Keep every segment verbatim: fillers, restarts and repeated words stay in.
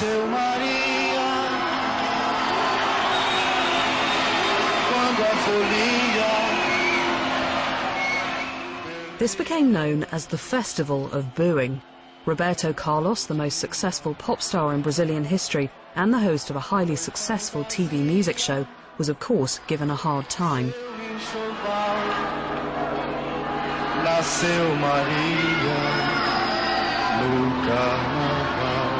Nasceu Maria, quando a folia. This became known as the Festival of Booing. Roberto Carlos, the most successful pop star in Brazilian history and the host of a highly successful T V music show, was of course given a hard time. Nasceu Maria no carnaval.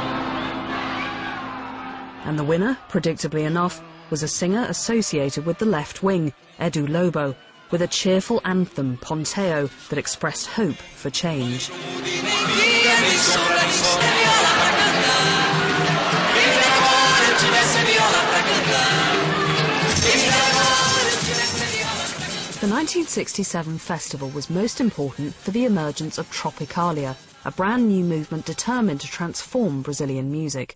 And the winner, predictably enough, was a singer associated with the left wing, Edu Lobo, with a cheerful anthem, Ponteo, that expressed hope for change. The nineteen sixty-seven festival was most important for the emergence of Tropicalia, a brand new movement determined to transform Brazilian music.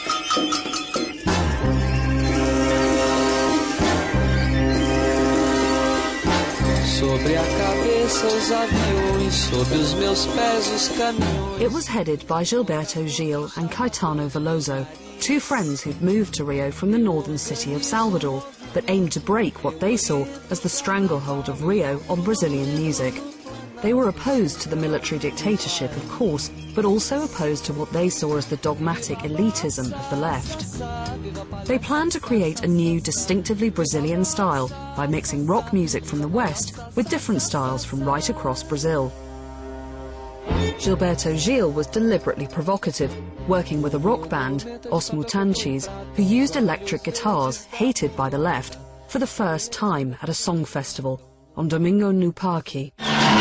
It was headed by Gilberto Gil and Caetano Veloso, two friends who'd moved to Rio from the northern city of Salvador, but aimed to break what they saw as the stranglehold of Rio on Brazilian music. They were opposed to the military dictatorship, of course, but also opposed to what they saw as the dogmatic elitism of the left. They planned to create a new, distinctively Brazilian style by mixing rock music from the West with different styles from right across Brazil. Gilberto Gil was deliberately provocative, working with a rock band, Os Mutantes, who used electric guitars, hated by the left, for the first time at a song festival on Domingo no Parque.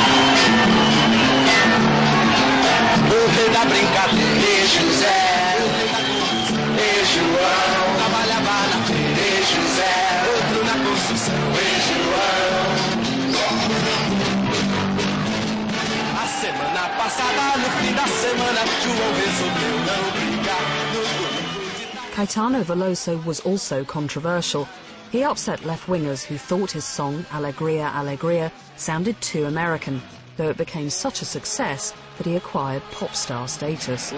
Caetano Veloso was also controversial. He upset left-wingers who thought his song, Alegria, Alegria, sounded too American, though it became such a success that he acquired pop star status.